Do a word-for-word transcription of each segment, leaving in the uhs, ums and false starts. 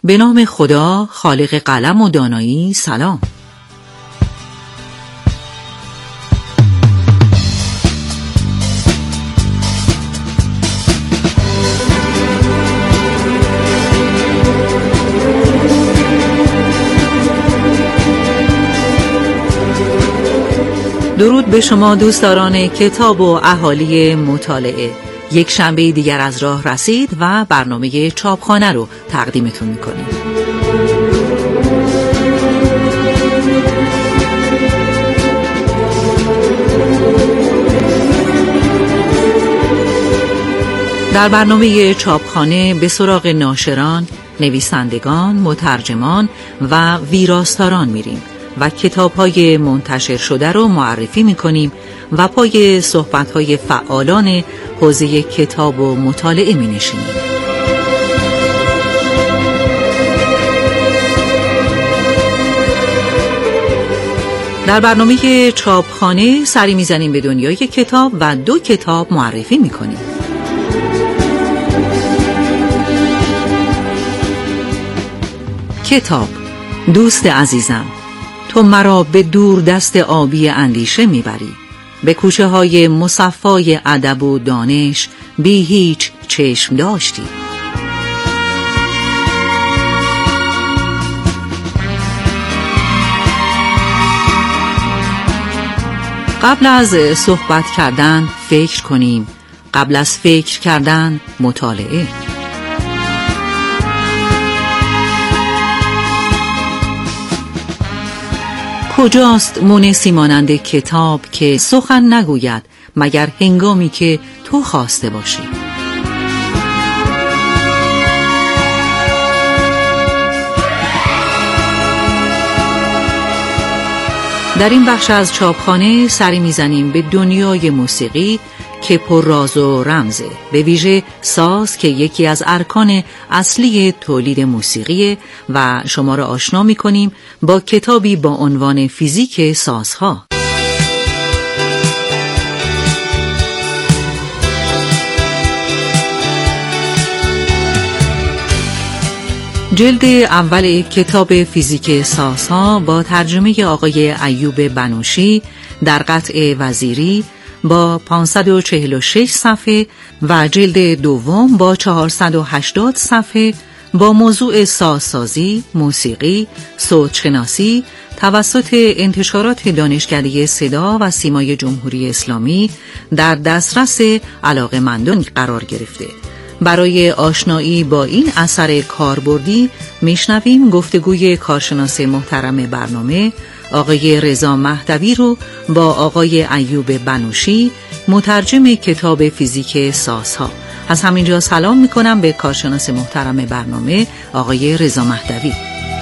به نام خدا خالق قلم و دانایی. سلام. درود به شما دوستداران کتاب و اهالی مطالعه. یک شنبه دیگر از راه رسید و برنامه چاپخانه رو تقدیمتون میکنیم. در برنامه چاپخانه به سراغ ناشران، نویسندگان، مترجمان و ویراستاران میریم و کتاب‌های منتشر شده رو معرفی می‌کنیم و پای صحبت‌های فعالان حوزه کتاب و مطالعه می‌نشینیم. در برنامه چاپخانه سری می‌زنیم به دنیای کتاب و دو کتاب معرفی می‌کنیم. کتاب: دوست عزیزم، تو مرا به دور دست آبی اندیشه میبری، به کوچه های مصفای ادب و دانش بی هیچ چشم داشتی. قبل از صحبت کردن فکر کنیم، قبل از فکر کردن مطالعه. کجاست مونسی مانند کتاب که سخن نگوید مگر هنگامی که تو خواسته باشی؟ در این بخش از چاپخانه سری میزنیم به دنیای موسیقی که پر راز و رمزه، به ویژه ساز که یکی از ارکان اصلی تولید موسیقی و شما را آشنا می‌کنیم با کتابی با عنوان فیزیک سازها. جلد اول کتاب فیزیک سازها با ترجمه آقای ایوب بنوشی در قطع وزیری با پانصد و چهل و شش صفحه و جلد دوم با چهارصد و هشتاد صفحه با موضوع سازسازی، موسیقی، صوتشناسی توسط انتشارات دانشکده صدا و سیمای جمهوری اسلامی در دسترس علاقه‌مندان قرار گرفته. برای آشنایی با این اثر کاربردی میشنویم گفتگوی کارشناس محترم برنامه آقای رضا مهدوی رو با آقای ایوب بنوشی، مترجم کتاب فیزیک سازها. از همینجا سلام میکنم به کارشناس محترم برنامه آقای رضا مهدوی.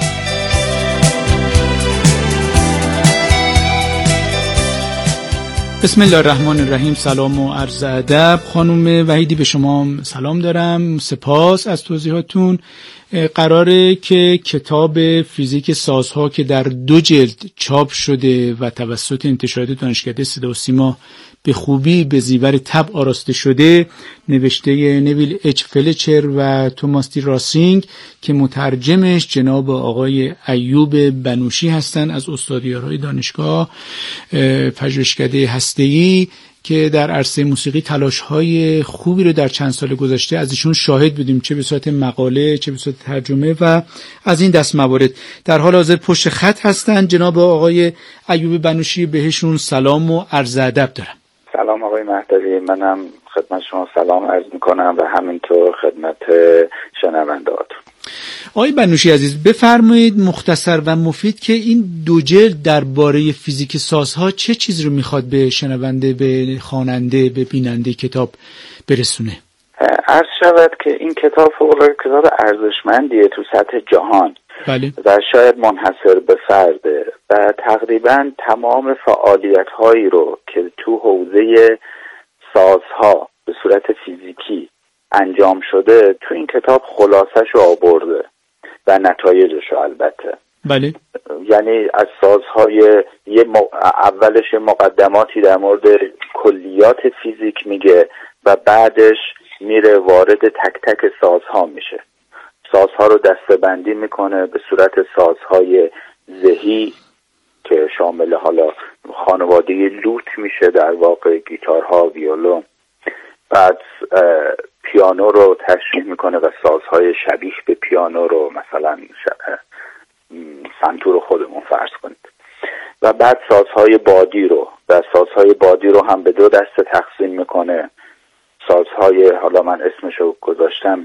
بسم الله الرحمن الرحیم. سلام و عرض ادب. خانم وحیدی به شما سلام دارم، سپاس از توضیحاتون. قراره که کتاب فیزیک سازها که در دو جلد چاپ شده و توسط انتشارات دانشکده صدا و سیما به خوبی به زیور طبع آراسته شده، نوشته نویل اچ فلچر و توماس دی راسینگ که مترجمش جناب آقای ایوب بنوشی هستن از استادیارهای دانشگاه پژوهشکده هسته‌ای که در عرصه موسیقی تلاش‌های خوبی رو در چند سال گذشته از ایشون شاهد بودیم، چه به صورت مقاله چه به صورت ترجمه و از این دست موارد. در حال حاضر پشت خط هستن جناب آقای ایوب بنوشی، بهشون سلام و عرض ادب دارم. سلام آقای مهدوی، منم خدمت شما سلام عرض میکنم و همینطور خدمت شنونده‌هاتون. آقای بنوشی عزیز، بفرمایید مختصر و مفید که این دو جلد درباره فیزیک سازها چه چیز رو میخواد به شنونده، به خواننده، به بیننده کتاب برسونه؟ عرض شود که این کتاب فوق‌العاده کتاب ارزشمندیه تو سطح جهان. بله. و شاید منحصر به فرده و تقریبا تمام فعالیت هایی رو که تو حوزه سازها به صورت فیزیکی انجام شده تو این کتاب خلاصش رو آورده و نتایجش رو البته. بله. یعنی از سازهای یه م... اولش مقدماتی در مورد کلیات فیزیک میگه و بعدش میره وارد تک تک سازها میشه. سازها رو دسته‌بندی میکنه به صورت سازهای زهی که شامل حالا خانواده لوت میشه، در واقع گیتارها، ویولون. بعد پیانو رو تشریح میکنه و سازهای شبیه به پیانو رو، مثلا سنتور خودمون فرض کنید. و بعد سازهای بادی رو و سازهای بادی رو هم به دو دسته تقسیم میکنه. سازهای، حالا من اسمشو گذاشتم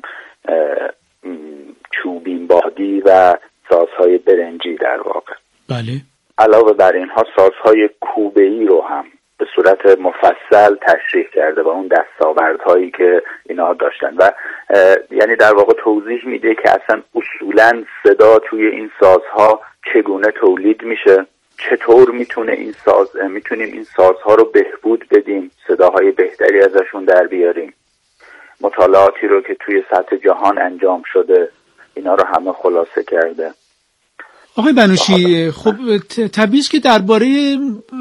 چوبین بادی و سازهای برنجی در واقع. بله. علاوه بر اینها سازهای کوبه‌ای رو هم به صورت مفصل تشریح کرده و اون دستاوردهایی که اینا داشتن و یعنی در واقع توضیح میده که اصلا اصولاً صدا توی این سازها چگونه تولید میشه، چطور میتونه این ساز میتونیم این سازها رو بهبود بدیم، صداهای بهتری ازشون در بیاریم. مطالعاتی رو که توی سطح جهان انجام شده اینا رو همه خلاصه کرده. آقای بنوشی، خب طبیعی است که درباره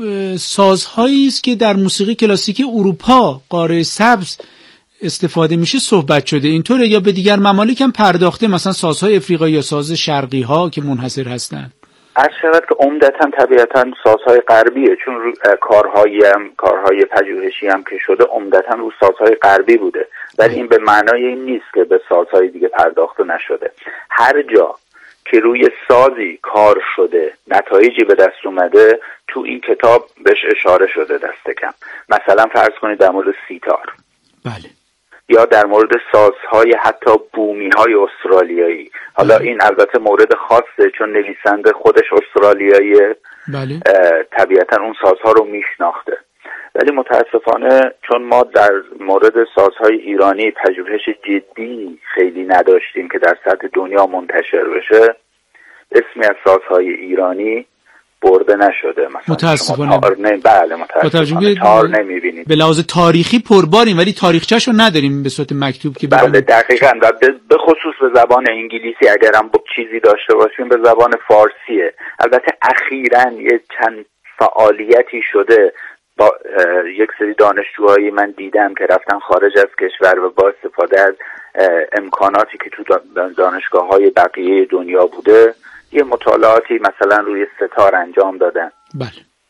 سازهایی است که در موسیقی کلاسیک اروپا قاره سبز استفاده میشه صحبت شده، اینطوره یا به دیگر ممالک هم پرداخته، مثلا سازهای افریقایی یا ساز شرقی ها که منحصر هستن؟ عرض شود که عمدتاً طبیعتاً سازهای غربیه، چون کارهای هم کارهای پژوهشی هم که شده عمدتاً رو سازهای غربی بوده، ولی این به معنای این نیست که به سازهای دیگه پرداخته نشده. هر جا که روی سازی کار شده نتایجی به دست اومده تو این کتاب بهش اشاره شده دست کم. مثلا فرض کنید در مورد سیتار، بله، یا در مورد سازهای حتی بومی های استرالیایی. حالا بله. این البته مورد خاصه چون نویسنده خودش استرالیاییه، بله. طبیعتا اون سازها رو میشناخته، ولی متاسفانه چون ما در مورد سازهای ایرانی پژوهش جدی خیلی نداشتیم که در سطح دنیا منتشر بشه، اسمی از سازهای ایرانی برده نشده. مثلا متاسفانه تار نه... بله متاسفانه تار نمیبینید. به لحاظ تاریخی پرباریم ولی تاریخچه‌شو نداریم به صورت مکتوب که بله دقیقاً، و به خصوص به زبان انگلیسی اگرم چیزی داشته باشیم به زبان فارسیه. البته اخیراً یه چند فعالیتی شده با یک سری دانشجوهایی من دیدم که رفتن خارج از کشور و با استفاده از امکاناتی که تو دانشگاه‌های بقیه دنیا بوده یه مطالعاتی مثلا روی ستار انجام دادن. بله.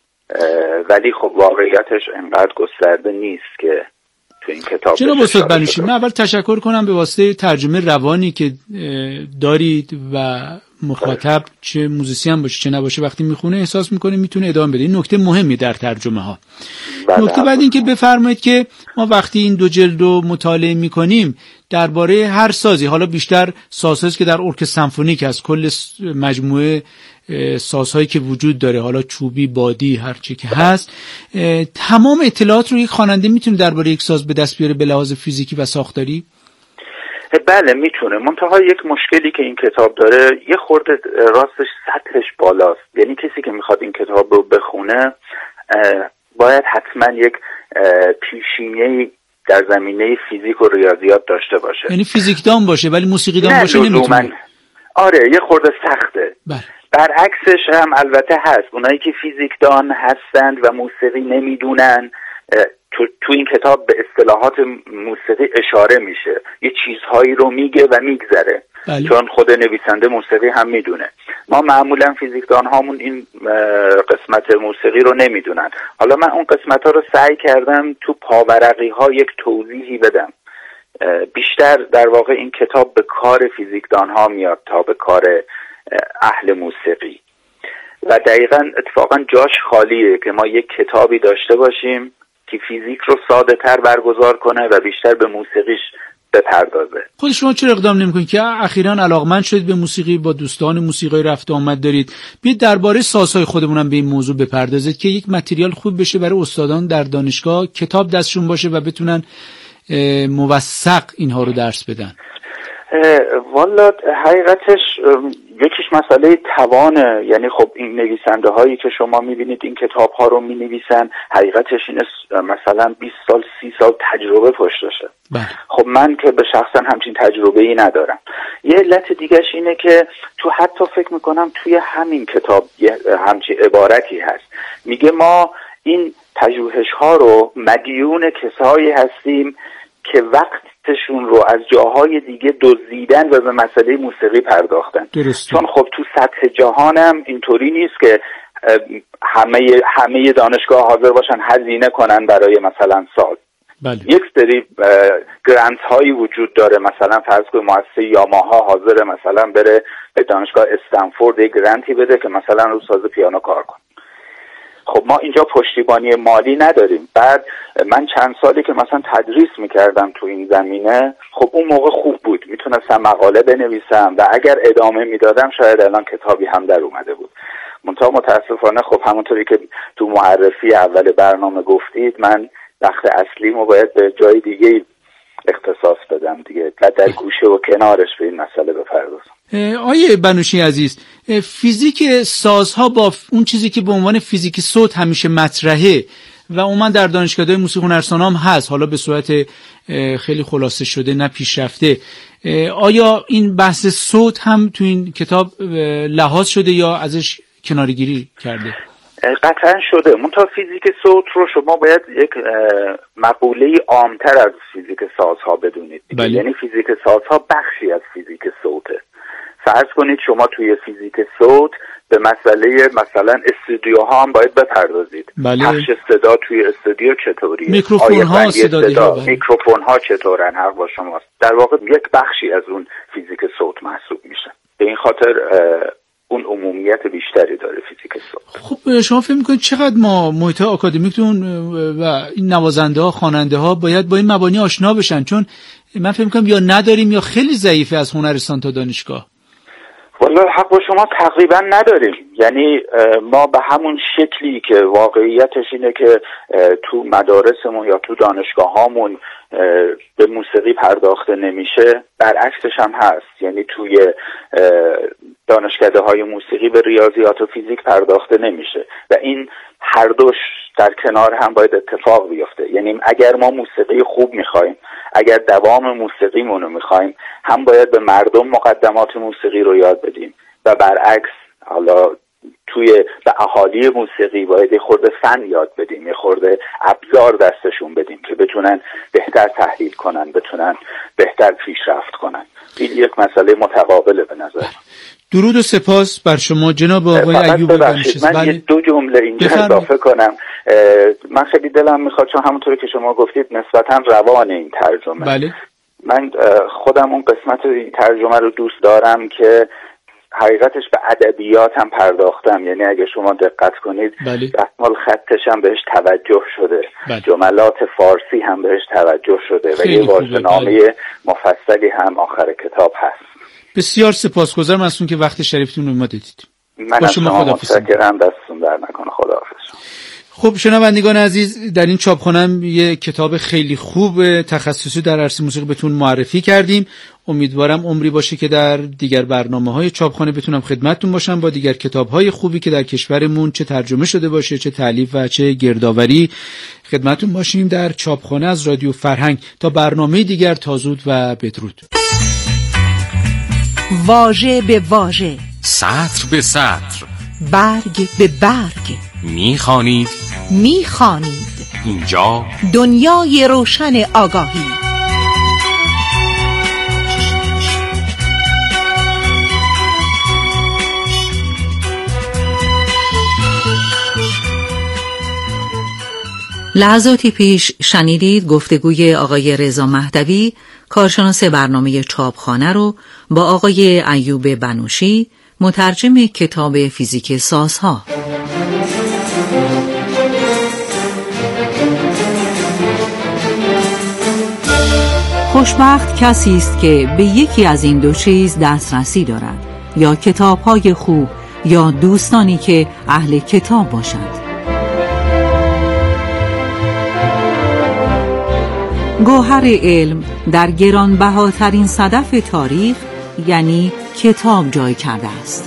ولی خب واقعیتش انقدر گسترده نیست که تو این کتاب. جناب استاد بنوشی، من اول تشکر کنم به واسطه ترجمه روانی که دارید و مخاطب چه موزیسین باشه چه نباشه وقتی میخونه احساس میکنه میتونه ادامه بده. این نکته مهمی در ترجمه ها. نکته بعد این که بفرمایید که ما وقتی این دو جلد رو مطالعه میکنیم درباره هر سازی، حالا بیشتر سازهایی که در ارکستر سمفونیک هست، کل مجموعه سازهایی که وجود داره، حالا چوبی، بادی، هر چی که هست، تمام اطلاعات رو یک خواننده میتونه درباره یک ساز به دست بیاره به لحاظ فیزیکی و ساختاری؟ بله میتونه، منتها یک مشکلی که این کتاب داره یه خورده راستش سطحش بالاست. یعنی کسی که میخواد این کتاب رو بخونه باید حتما یک پیشینه‌ای در زمینه فیزیک و ریاضیات داشته باشه. یعنی فیزیکدان باشه ولی موسیقیدان باشه نمیتونه. آره یه خورده سخته. بله. برعکسش هم البته هست، اونایی که فیزیکدان هستند و موسیقی نمیدونن تو, تو این کتاب به اصطلاحات موسیقی اشاره میشه، یه چیزهایی رو میگه و میگذره. بله. چون خود نویسنده موسیقی هم میدونه. ما معمولا فیزیکدان هامون این قسمت موسیقی رو نمیدونن. حالا من اون قسمت ها رو سعی کردم تو پاورقی ها یک توضیحی بدم. بیشتر در واقع این کتاب به کار فیزیکدان ها میاد تا به کار اهل موسیقی و دقیقاً اتفاقا جاش خالیه که ما یک کتابی داشته باشیم که فیزیک رو ساده تر برگزار کنه و بیشتر به موسیقیش بپردازه. خود شما چرا اقدام نمی‌کنید که اخیراً علاقمند شدید به موسیقی، با دوستان موسیقی رفت و آمد دارید، بیاید درباره سازهای خودمون هم به این موضوع بپردازید که یک متریال خوب بشه برای استادان در دانشگاه، کتاب دستشون باشه و بتونن موثق اینها رو درس بدن؟ والا حقیقتش یکیش مسئله توانه. یعنی خب این نویسنده هایی که شما میبینید این کتاب ها رو می نویسن حقیقتش اینه مثلا بیست سال سی سال تجربه پشتشه. بله. خب من که به شخصا همچین تجربه ای ندارم. یه علت دیگهش اینه که تو حتی فکر میکنم توی همین کتاب همچین عبارتی هست، میگه ما این پژوهش ها رو مدیون کسایی هستیم که وقتشون رو از جاهای دیگه دزدیدن و به مسئله موسیقی پرداختن. درسته. چون خب تو سطح جهانم اینطوری نیست که همه همه دانشگاه حاضر باشن هزینه کنن برای مثلا ساز. بله. یک سری گرانت هایی وجود داره، مثلا فرض کنید مؤسسه یاماها حاضر مثلا بره به دانشگاه استنفورد یک گرانتی بده که مثلا رو ساز پیانو کار کنه. خب ما اینجا پشتیبانی مالی نداریم. بعد من چند سالی که مثلا تدریس میکردم تو این زمینه، خب اون موقع خوب بود، میتونستم مقاله بنویسم و اگر ادامه میدادم شاید الان کتابی هم در اومده بود. منتها متاسفانه خب همونطوری که تو معرفی اول برنامه گفتید، من وقت اصلیمو باید به جای دیگه اختصاص بدم دیگه و در گوشه و کنارش به این مسئله بپردازم. آیه بنوشی عزیز، فیزیک سازها با اون چیزی که به عنوان فیزیک صوت همیشه مطرحه و عموما در دانشگاه‌های موسیقی هنرستان هم هست، حالا به صورت خیلی خلاصه شده نه پیشرفته، آیا این بحث صوت هم تو این کتاب لحاظ شده یا ازش کناره‌گیری کرده؟ قطعا شده. منتها فیزیک صوت رو شما باید یک مقوله عامتر از فیزیک سازها بدونید. بله. یعنی فیزیک سازها بخشی از فیزیک صوته. فرض کنید شما توی فیزیک صوت به مسئله مثلا استودیوها هم باید بپردازید. بله. پخش صدا توی استودیو چطوریه؟ میکروفون ها، صدا صدا. میکروفون ها چطورن؟ حق با شماست. در واقع یک بخشی از اون فیزیک صوت محسوب میشه. به این خاطر اون عمومیت بیشتری داره فیزیک صوت. خب شما فکر میکنید چقدر ما محیط آکادمیکتون و این نوازنده ها، خواننده ها باید با این مبانی آشنا بشن؟ چون من فکر میکنم یا نداریم یا خیلی ضعیفه از هنرستان تا دانشگاه. والله حق با شما تقریبا نداریم. یعنی ما به همون شکلی که واقعیتش اینه که تو مدارسمون یا تو دانشگاه هامون به موسیقی پرداخته نمیشه، برعکسش هم هست. یعنی توی دانشکده های موسیقی به ریاضیات و فیزیک پرداخته نمیشه و این هر دوش در کنار هم باید اتفاق بیفته. یعنی اگر ما موسیقی خوب میخوایم، اگر دوام موسیقیمونو میخوایم، هم باید به مردم مقدمات موسیقی رو یاد بدیم و برعکس حالا توی به اهالی موسیقی باید یه خورده فن یاد بدیم، یه خورده ابزار دستشون بدیم که بتونن بهتر تحلیل کنن، بتونن بهتر پیشرفت کنن. این یک مسئله متقابله به نظر. درود و سپاس بر شما جناب آقای ایوب بنوشی. من بله. یه دو جمله اینجا اضافه کنم. من خیلی دلم میخواد، چون همونطوری که شما گفتید نسبتا روان این ترجمه. بله. من خودم اون قسمت این ترجمه رو دوست دارم که حقیقتش به ادبیات هم پرداختم. یعنی اگه شما دقت کنید دستمال خطش هم بهش توجه شده. بله. جملات فارسی هم بهش توجه شده و یه واژه‌نامه بله. مفصلی هم آخر کتاب هست. بسیار سپاسگزارم از اون که وقت شریفتون رو ما دادید. من از شما متشکرم، دستتون در نکنه. خداحافظ. خب شنوندگان عزیز، در این چاپخانه‌ام یه کتاب خیلی خوب تخصصی در عرصه موسیقی بهتون معرفی کردیم. امیدوارم عمری باشه که در دیگر برنامه‌های چاپخانه بتونم خدمتتون باشم با دیگر کتاب‌های خوبی که در کشورمون چه ترجمه شده باشه، چه تالیف و چه گردآوری، خدمتتون باشیم در چاپخانه از رادیو فرهنگ. تا برنامه دیگر، تا زود و بدرود. واژه به واژه، سطر به سطر، برگ به برگ، میخوانید میخوانید اینجا دنیای روشن آگاهی. لحظاتی پیش شنیدید گفتگوی آقای رضا مهدوی، کارشناس برنامه چاپخانه رو با آقای ایوب بنوشی، مترجم کتاب فیزیک سازها. خوشبخت کسی است که به یکی از این دو چیز دسترسی دارد، یا کتاب‌های خوب یا دوستانی که اهل کتاب باشند. گوهر علم در گرانبهاترین صدف تاریخ یعنی کتاب جای کرده است.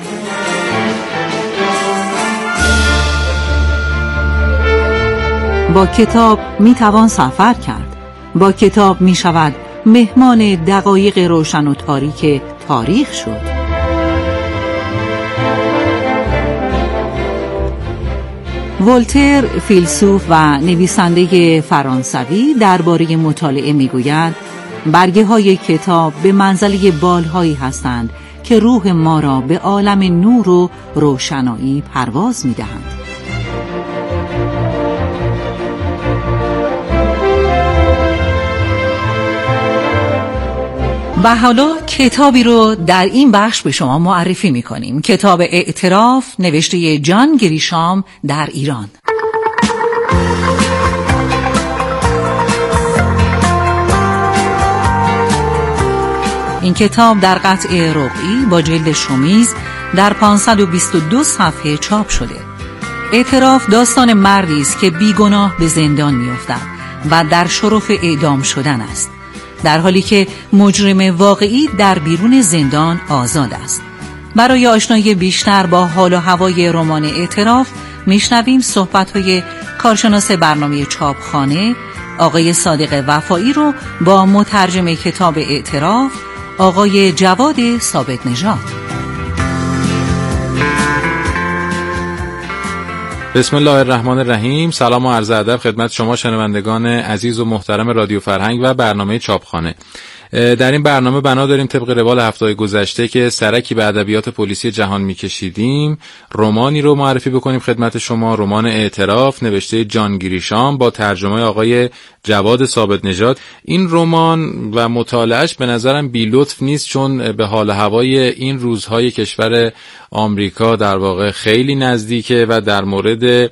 با کتاب می توان سفر کرد. با کتاب می شود مهمان دقایق روشن و تاریک تاریخ شد. ولتر فیلسوف و نویسنده فرانسوی درباره مطالعه میگوید برگه های کتاب به منزله بالهایی هستند که روح ما را به عالم نور و روشنایی پرواز میدهند. و حالا کتابی رو در این بخش به شما معرفی می‌کنیم. کتاب اعتراف نوشته جان گریشام در ایران. این کتاب در قطع رقعی با جلد شمیز در پانصد و بیست و دو صفحه چاپ شده. اعتراف داستان مردی است که بیگناه به زندان می‌افتد و در شرف اعدام شدن است، در حالی که مجرم واقعی در بیرون زندان آزاد است. برای آشنایی بیشتر با حال و هوای رمان اعتراف میشنویم صحبت‌های کارشناس برنامه چاپخانه آقای صادق وفایی رو با مترجم کتاب اعتراف آقای جواد ثابت نژاد. بسم الله الرحمن الرحیم. سلام و عرض ادب خدمت شما شنوندگان عزیز و محترم رادیو فرهنگ و برنامه چاپخانه. در این برنامه بنا داریم طبق روال هفته‌های گذشته که سرکی به ادبیات پلیسی جهان می‌کشیدیم، رمانی رو معرفی بکنیم خدمت شما، رمان اعتراف نوشته جان گریشام با ترجمه آقای جواد ثابت نژاد. این رمان و مطالعهش به نظرم بی لطف نیست، چون به حال هوای این روزهای کشور آمریکا در واقع خیلی نزدیکه و در مورد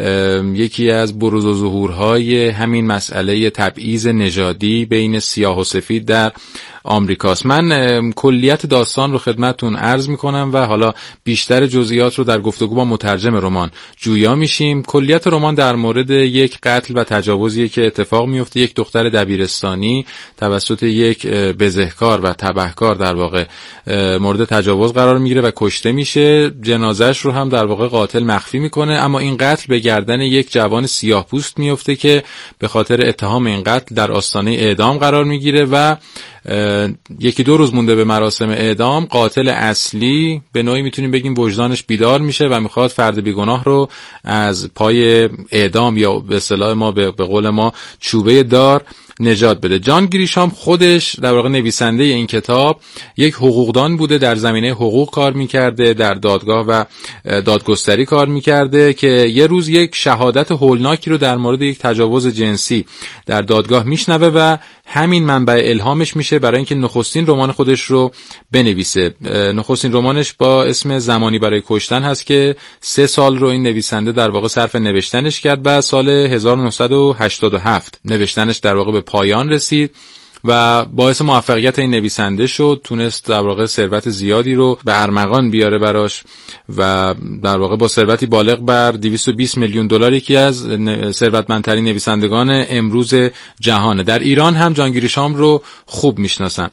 یکی از بروز و ظهورهای همین مسئله تبعیض نژادی بین سیاه و سفید در آمریکاست. من کلیت داستان رو خدمتتون عرض میکنم و حالا بیشتر جزئیات رو در گفتگو با مترجم رمان جویا میشیم. کلیت رمان در مورد یک قتل و تجاوزی که اتفاق میفته. یک دختر دبیرستانی توسط یک بزهکار و تبهکار در واقع مورد تجاوز قرار میگیره و کشته میشه. جنازه‌اش رو هم در واقع قاتل مخفی میکنه، اما این قتل به گردن یک جوان سیاه‌پوست میفته که به خاطر اتهام این قتل در آستانه اعدام قرار میگیره و یکی دو روز مونده به مراسم اعدام قاتل اصلی به نوعی میتونیم بگیم وجدانش بیدار میشه و میخواد فرد بیگناه رو از پای اعدام یا به اصطلاح ما به قول ما چوبه دار نجات بده. جان گریشام خودش در واقع نویسنده این کتاب یک حقوقدان بوده، در زمینه حقوق کار میکرده، در دادگاه و دادگستری کار میکرده که یه روز یک شهادت هولناکی رو در مورد یک تجاوز جنسی در دادگاه میشنوه و همین منبع الهامش میشه برای اینکه نخستین رمان خودش رو بنویسه. نخستین رمانش با اسم زمانی برای کشتن هست که سه سال رو این نویسنده در واقع صرف نوشتنش کرد و سال هزار و نهصد و هشتاد و هفت نوشتنش در واقع به پایان رسید و باعث موفقیت این نویسنده شد. تونست در واقع ثروت زیادی رو به ارمغان بیاره براش و در واقع با ثروتی بالغ بر دویست و بیست میلیون دلار یکی از ثروتمندترین نویسندگان امروز جهانه. در ایران هم جان گریشام رو خوب میشناسن.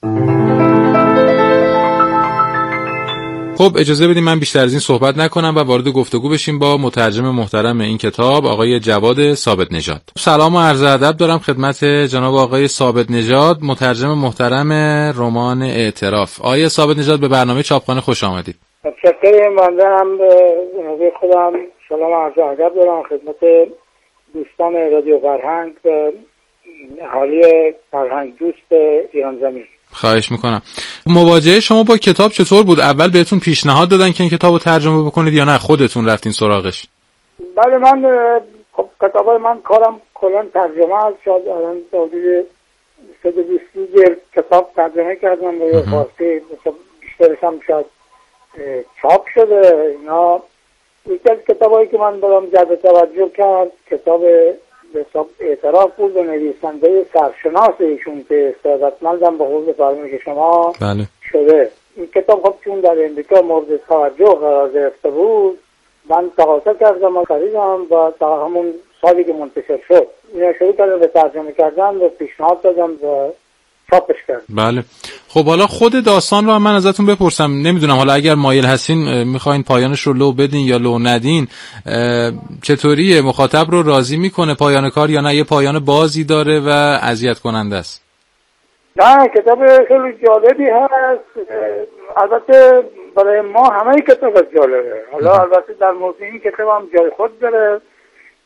خب اجازه بدیم من بیشتر از این صحبت نکنم و وارد گفتگو بشیم با مترجم محترم این کتاب آقای جواد ثابت نژاد. سلام و عرض ادب دارم خدمت جناب آقای ثابت نژاد، مترجم محترم رمان اعتراف. آقای ثابت نژاد به برنامه چاپخانه خوش آمدید. متشکرم. من هم به خودم سلام و عرض ادب دارم خدمت دوستان رادیو فرهنگ و اهالی فرهنگ دوست ایران زمین. خواهش میکنم. مواجهه شما با کتاب چطور بود؟ اول بهتون پیشنهاد دادن که این کتابو ترجمه بکنید یا نه خودتون رفتین سراغش؟ بله، من خب کتابای من کارم کلا ترجمه است. شاید الان حدود صد و بیست جلد کتاب ترجمه کردم به فارسی، بیشترش هم شاید چاپ شده. اینا یکی از کتابایی که من برام جلب توجه کرد کتاب به حساب اعتراف بود و نویسنده سرشناس ایشون که ثروتمندم به قول فرمایش شما بله. شده. این کتاب خب چون در امریکا مورد توجه قرار گرفته بود من تقاضا کردم و خریدم و تا همون سالی که منتشر شد اینو شروع کردم به ترجمه کردن و پیشنهاد دادم و چاپش کردم. بله. خب حالا خود داستان رو هم من ازتون بپرسم، نمیدونم حالا اگر مایل هستین میخواین پایانش رو لو بدین یا لو ندین، چطوریه؟ مخاطب رو راضی میکنه پایان کار یا نه یه پایان بازی داره و اذیت کننده است؟ نه، کتاب خیلی جالبی هست. البته برای ما همه کتاب جالبه. حالا البته در موضوع این کتاب هم جای خود داره.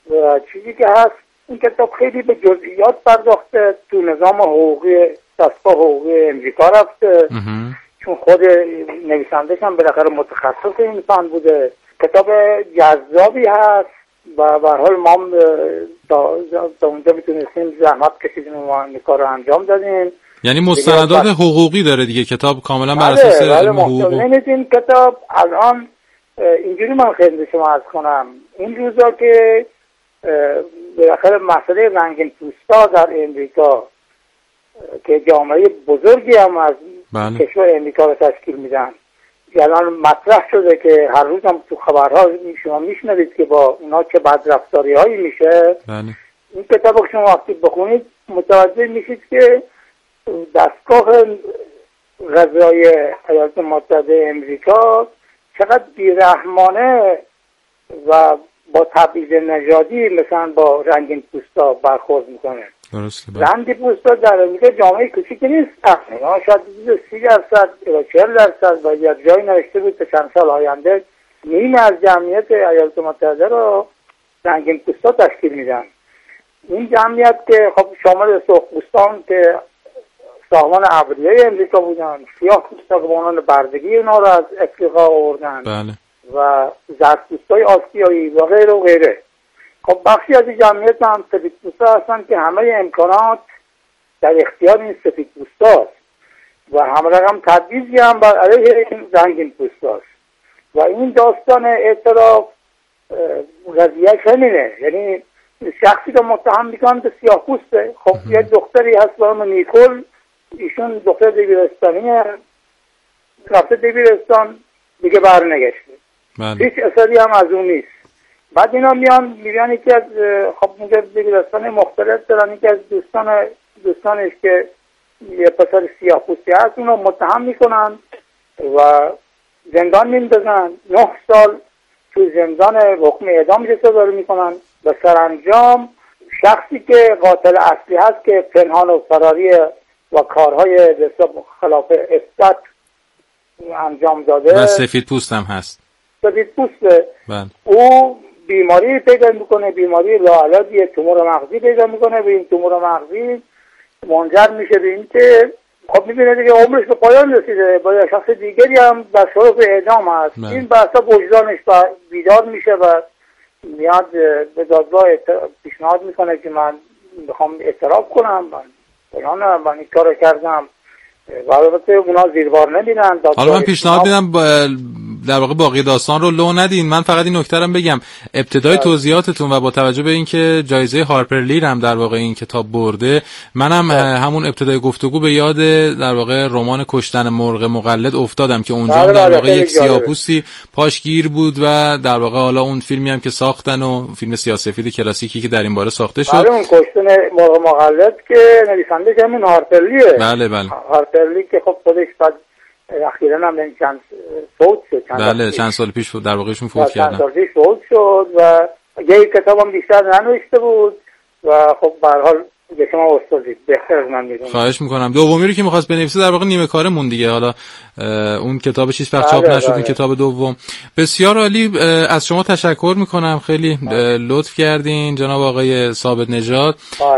و چیزی که هست این کتاب خیلی به جزئیات پرداخته، تو نظام حقوقی دستگاه حقوقی امریکا رفته، چون خود نویسندش هم بالاخره متخصص این فن بوده. کتاب جذابی هست و به هر حال ما هم تا اونجا میتونستیم زحمت کشیدیم و این کار رو انجام دادیم. یعنی مستندات حقوقی داره دیگه، کتاب کاملا بر اساس علم حقوق. این کتاب الان اینجوری من خدمت شما عرض کنم، این روزا که بالاخره مسئله رنگین پوستا در امریکا که جامعه بزرگی هم از بله. کشور امریکا رو تشکیل میدن، الان مطرح شده که هر روز هم تو خبرها شما میشنوید که با اونا چه بدرفتاری هایی میشه. بله. این کتاب رو شما وقتی بخونید متوجه میشید که دستگاه قضایی ایالات متحده امریکا چقدر بیرحمانه و با تبعیض نژادی مثلا با رنگین پوستا برخورد میکنه. درسته. رنگین پوستا در امریکا جامعه کوچیکی نیست، اصلا شاید سی درصد یا چهل درصد و یا جایی نوشته بود تا چند سال آینده نیم از جمعیت ایالات متحده رو رنگین پوستا تشکیل میدن. این جمعیت که خب شامل سرخپوستان که ساختمان ابریای امریکا بودن، سیاه‌پوستا که به عنوان بردگی اونا رو از افریقا آوردن. بله. و زردپوستای آسیایی و غیره و غیره. خب بخشی از این جمعیت هم سفیدپوستا هستن که همه امکانات در اختیار این سفیدپوستاست و همه رقم تبعیضی هم بر علیه این رنگین پوستاست و این داستان اعتراف قضیه همینه. یعنی شخصی رو متهم میکنن به سیاه‌پوسته. خب یه دختری هست به نام نیکول، ایشون دختر دبیرستانیه، رفته دبیرستان دیگه برنگشته، هیچ اثری هم از اون نیست. بعد اینا میان میان یکی از خب اونجا دبیرستان مختلف دارن، یکی از دوستان دوستانش که یه پسر سیاه‌پوستی هست اونو متهم میکنن و زندان میندازن. نه سال تو زندان حکم اعدام صادر میکنن و سرانجام شخصی که قاتل اصلی هست که پنهان و فراری و کارهای خلاف اثبات انجام داده و سفید پوست هم هست، سفید پوسته، او بیماری پیدا میکنه، بیماری لاعلاجی تومور مغزی پیدا میکنه و این تومور مغزی منجر میشه به این که خب میبینه دیگه عمرش به پایان رسیده، با یه شخص دیگری هم در شرف اعدام هست. من. این بحثا وجدانش بیدار میشه و میاد به دادگاه پیشنهاد میکنه که من میخوام اعتراف کنم، من فلان من این کارو کردم و البته اونا زیربار نمیدن. حالا من پیشنهاد میدم با در واقع باقی داستان رو لو ندین. من فقط این نکته رو بگم ابتدای توضیحاتتون و با توجه به اینکه جایزه هارپر لی هم در واقع این کتاب برده، منم همون ابتدای گفتگو به یاد در واقع رمان کشتن مرغ مقلد افتادم که اونجا در واقع یک سیاه‌پوستی پاش گیر بود و در واقع حالا اون فیلمی هم که ساختن و فیلم سیاه‌سفید کلاسیکی که در این باره ساخته شد، بله اون کشتن مرغ مقلد که نویسندش همین هارپر لیه. بله بله هارپر لی که خب خودش بعد اخیراً هم این چند فوت شد، چند بله چند سال پیش در واقعشون فوت کردن، چند سال پیش فوت شد و یه کتابم بیشتر ننوشته بود و خب به هر حال به شما استادید بهتر از من میدونم. خواهش میکنم. دومی رو که میخواست بنویسه در واقع نیمه کارمون دیگه، حالا اون کتابش هیچ وقت چاپ نشد، این کتاب دوم. بسیار عالی، از شما تشکر میکنم، خیلی لطف کردین جناب آقای ثابت نژاد.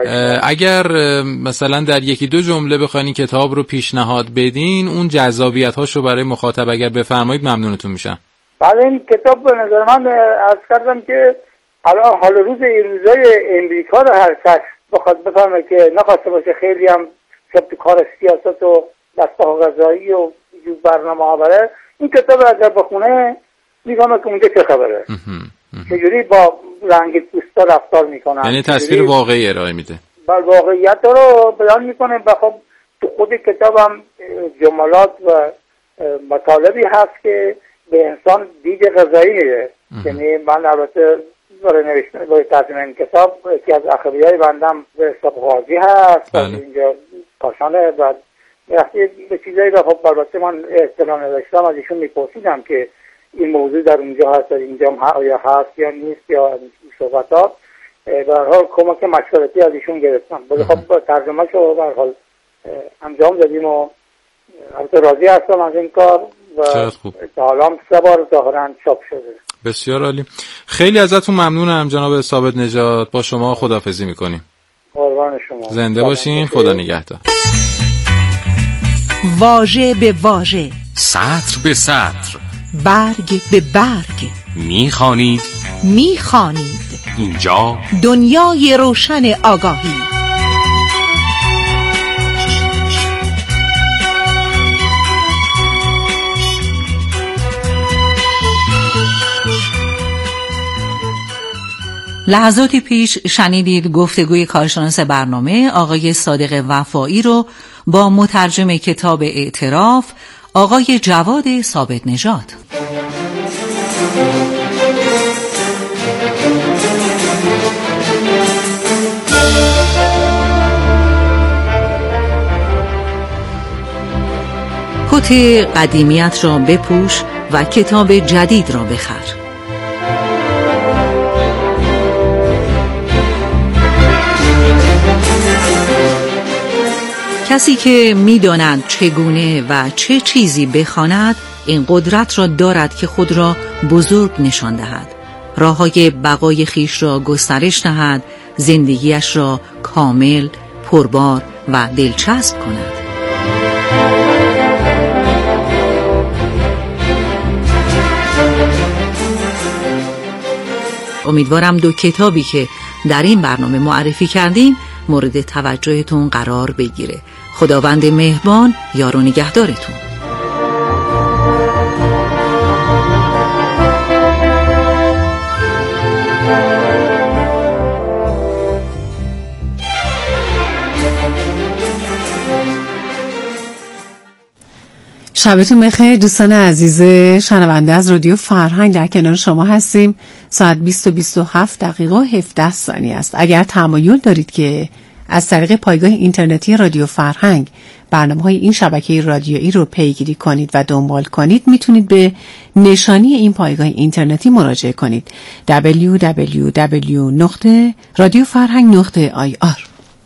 اگر مثلا در یکی دو جمله بخواین این کتاب رو پیشنهاد بدین، اون جذابیت هاشو برای مخاطب اگر بفرمایید ممنونتون میشم. بله این کتاب به نظر من عرض کردم که الان حال روز این روزای امریکا رو هر کس بخواد بفهمه که نخواسته باشه خیلی هم سبت کار سیاست و دستگاه قضایی و برنامه ها بره، این کتاب اگر بخونه میفهمه که اونجا چه خبره، چجوری با رنگ پوستا رفتار میکنن، یعنی تصویر واقعی ارائه میده، بل واقعیت رو بیان میکنه. و خب تو خود کتاب هم جملات و مطالبی هست که به انسان دید قضایی میده. یعنی من البته برای نوشتن برای ترجمه این کتاب یکی از اخبیای بندم به حساب قاضی هست، اینجا کاشانه و وقتی به چیزایی را خب البته من اطلاع نداشتم از ایشون میپرسیدم که این موضوع در اونجا هست در اینجا هم یا هست یا نیست یا صحبتات، به هر حال کمک مشورتی از ایشون گرفتم. ولی خب ترجمه شو به هر حال انجام دادیم و البته راضی هستم از این کار و تا حالا سه بار ظاهرا چاپ شده. بسیار عالی. خیلی ازتون ممنونم جناب ثابت نژاد. با شما خداحافظی میکنیم. قربان شما. زنده باشین. خدا نگهدار. واژه به واژه، سطر به سطر، برگ به برگ میخوانید میخوانید. اینجا دنیای روشن آگاهی. لحظاتی پیش شنیدید گفتگوی کارشناس برنامه آقای صادق وفایی رو با مترجم کتاب اعتراف آقای جواد ثابت نژاد. کت قدیمیت را بپوش و کتاب جدید را بخر. کسی که می‌داند چگونه و چه چیزی بخواند این قدرت را دارد که خود را بزرگ نشان دهد، راه‌های بقای خیش را گسترش دهد، زندگیش را کامل، پربار و دلچسب کند. امیدوارم دو کتابی که در این برنامه معرفی کردیم مورد توجهتون قرار بگیره. خداوند مهربان یار و نگهدارتون. شبتون بخیر دوستان عزیز شنونده از رادیو فرهنگ. در کنار شما هستیم. ساعت بیست و بیست و هفت دقیقه و هفده ثانیه است. اگر تمایل دارید که از طریق پایگاه اینترنتی رادیو فرهنگ برنامه‌های این شبکه رادیویی رو پیگیری کنید و دنبال کنید، میتونید به نشانی این پایگاه اینترنتی مراجعه کنید: دبلیو دبلیو دبلیو دات رادیو فرهنگ دات آی آر.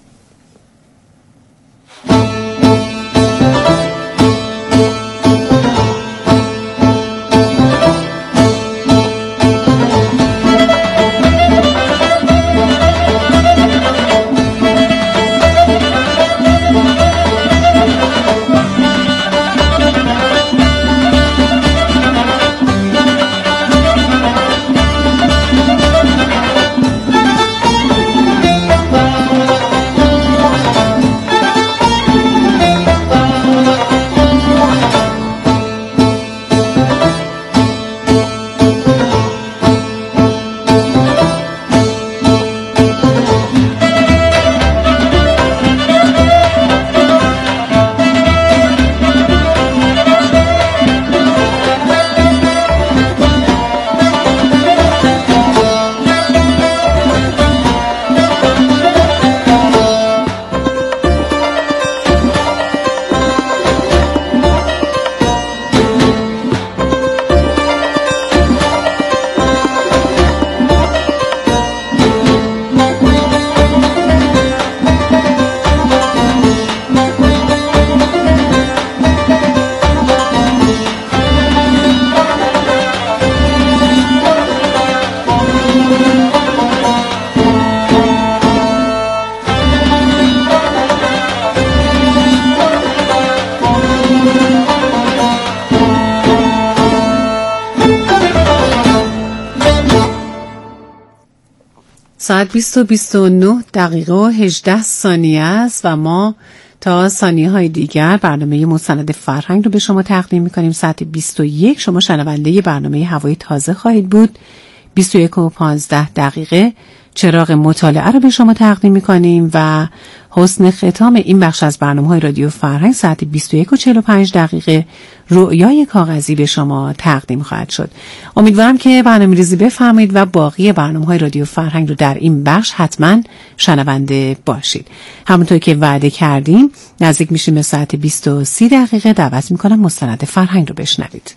ساعت بیست و بیست و نه دقیقه و هجده ثانیه است و ما تا ثانیه های دیگر برنامه مستند فرهنگ رو به شما تقدیم میکنیم. ساعت بیست و یک شما شنونده برنامه هوای تازه خواهید بود. بیست و یک و پانزده دقیقه چراغ مطالعه رو به شما تقدیم میکنیم و حسن ختام این بخش از برنامه‌های رادیو فرهنگ ساعت بیست و یک و چهل و پنج دقیقه رؤیای کاغذی به شما تقدیم خواهد شد. امیدوارم که برنامه‌ریزی بفرمایید و باقی برنامه‌های رادیو فرهنگ رو در این بخش حتما شنونده باشید. همونطور که وعده کردیم نزدیک میشیم به ساعت بیست و سه دقیقه. دعوت میکنم مستند فرهنگ رو بشنوید.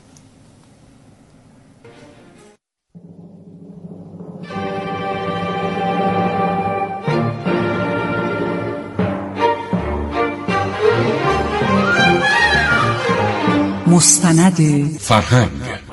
مستند فرهنگ